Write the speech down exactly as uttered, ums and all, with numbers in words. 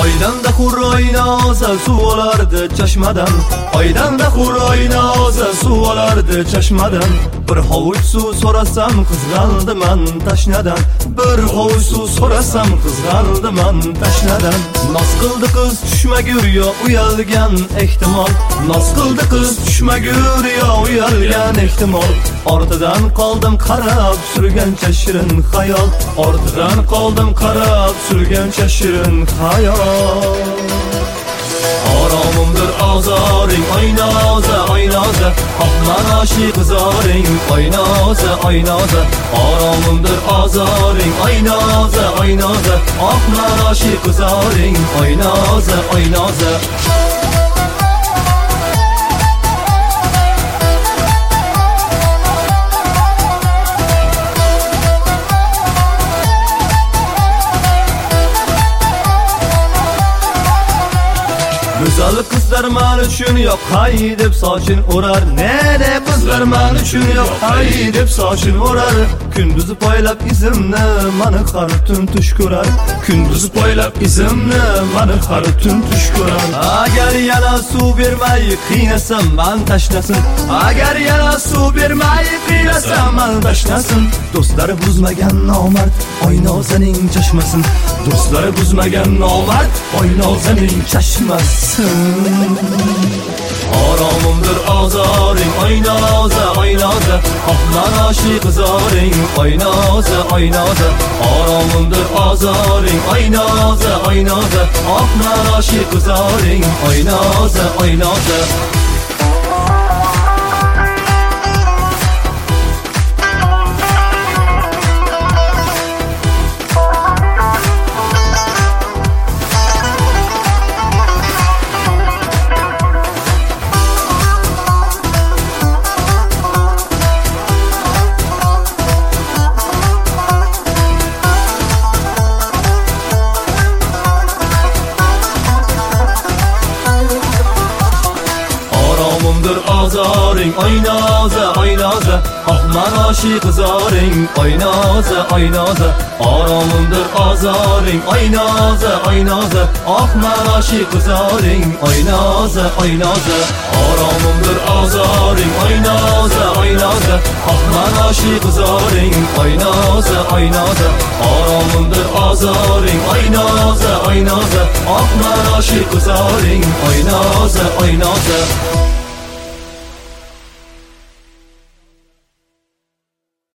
Oydanda hur oynaza suv olardi chashmadan. Oydanda hur oynaza suv olardi chashmadan. Bir hovuch suv so'rasam qizg'aldiman tashnadan. Bir hovuch suv so'rasam qizg'aldiman tashnadan. Noz qildi qiz tushmagur yo uyalgan ehtimol. Noz qildi qiz tushmagur yo uyalgan ehtimol. Ortidan qoldim qarab surgancha shirin xayol. Ortidan qoldim qarab surgancha shirin xayol. Oromimdir ozoring oynoza oynoza. Ahman oshiq zoring oynoza oynoza. Oromimdir ozoring oynoza oynoza. Ahman oshiq zoring oynoza oynoza. Güzel kızlar men uchun yo'q hay deb sochini o'rar. Ne ne qizlar men uchun yo'q hay deb sochini o'rar. Kunduzi poylab izimni meni har tun tush ko'rar. Kunduzi poylab izimni meni har tun tush ko'rar. Agar yana suv bermay qiynasam men tashnasin. Agar yana suv bermay qiynasam men tashnasin. Do'stlari buzmagan nomard oynozaning chashmasin. Do'stlari buzmagan nomard oynozaning chashmasin. Oromimdir ozoring oynoza oynoza. Ahman oshiq zoring oynoza oynoza. Oromimdir ozoring oynoza oynoza. Ahman oshiq zoring oynoza oynoza. Oromimdir ozoring oynoza oynoza. Ahman oshiq zoring oynoza oynoza. Oromimdir ozoring oynoza oynoza. Ahman oshiq zoring oynoza oynoza. Oromimdir ozoring oynoza oynoza. Ahman oshiq zoring oynoza oynoza. Oromimdir ozoring oynoza oynoza. Ahman oshiq zoring oynoza oynoza.